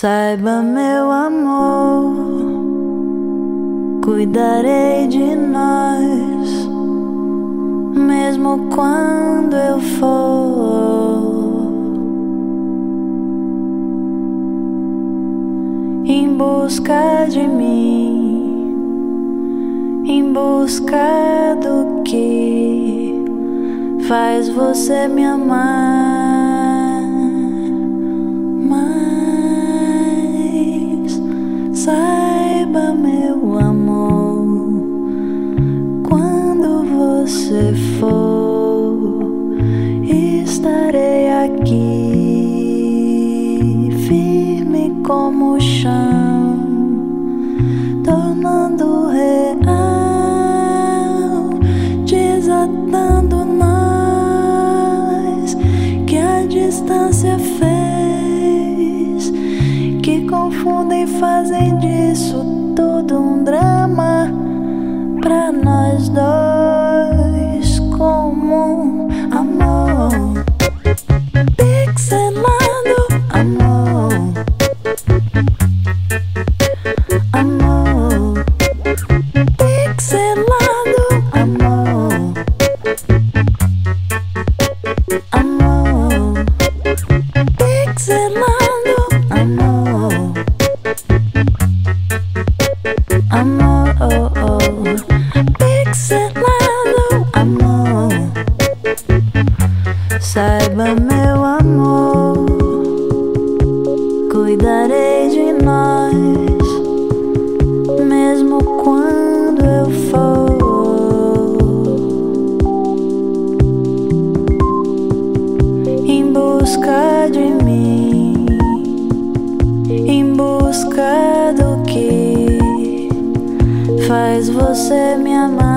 Saiba, meu amor, cuidarei de nós, mesmo quando eu for em busca de mim, em busca do que faz você me amar. Saiba, meu amor, quando você for, estarei aqui, firme como o chão, tornando real, desatando nós que a distância fez, que confundem e fazem disso tudo um drama pra nós dois, como amor pixelado, amor, amor pixelado, amor, amor pixelado, amor, amor, oh, oh. Pixelado, amor. Saiba, meu amor, cuidarei de nós, mesmo quando eu for em busca de mim, em busca do que faz você me amar.